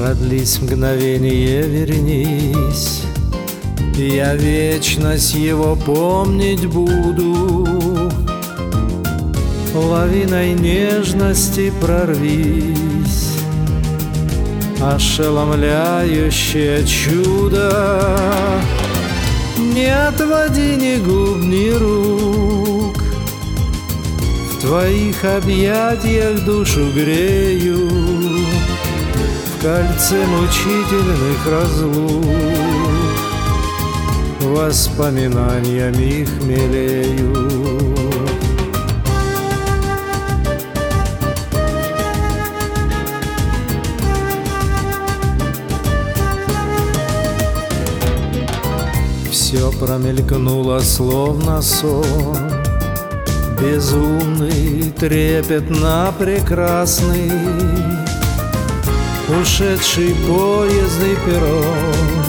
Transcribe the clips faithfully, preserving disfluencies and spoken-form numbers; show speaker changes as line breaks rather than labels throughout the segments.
Продлись мгновение, вернись, я вечность его помнить буду. Лавиной нежности прорвись, ошеломляющее чудо. Не отводи ни губ, ни рук, в твоих объятиях душу грею, в кольце мучительных разлук воспоминаниями хмелею. Все промелькнуло, словно сон, безумный, трепетно прекрасный, ушедший поезд и перрон,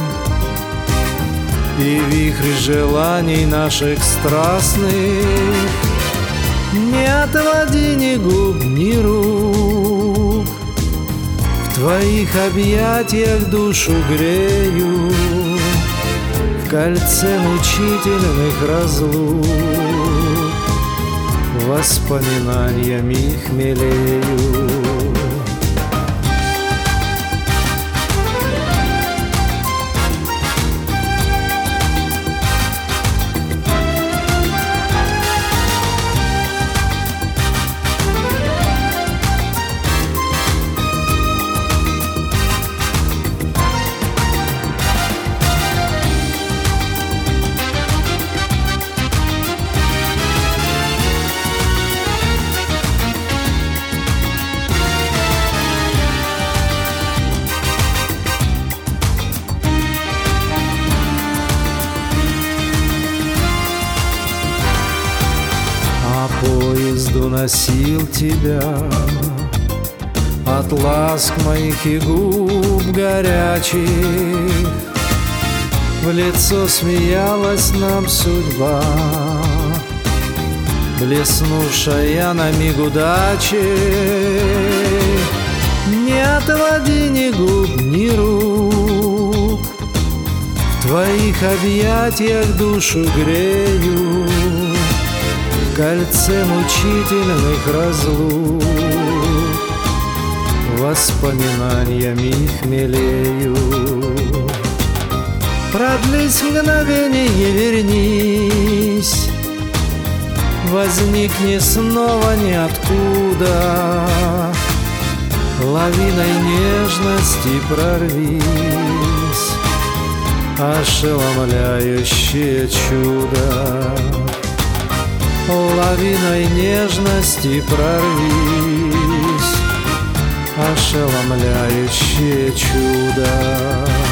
и вихрь желаний наших страстных. Не отводи ни губ, ни рук, в твоих объятиях душу грею, в кольце мучительных разлук воспоминаниями хмелею. Поезд уносил тебя от ласк моих и губ горячих. В лицо смеялась нам судьба, блеснувшая на миг удачи. Не отводи ни губ, ни рук, в твоих объятиях душу грею, в кольце мучительных разлук воспоминаниями хмелею. Продлись мгновение, вернись, возникни снова ниоткуда, лавиной нежности прорвись, ошеломляющее чудо. Лавиной нежности прорвись, ошеломляющее чудо.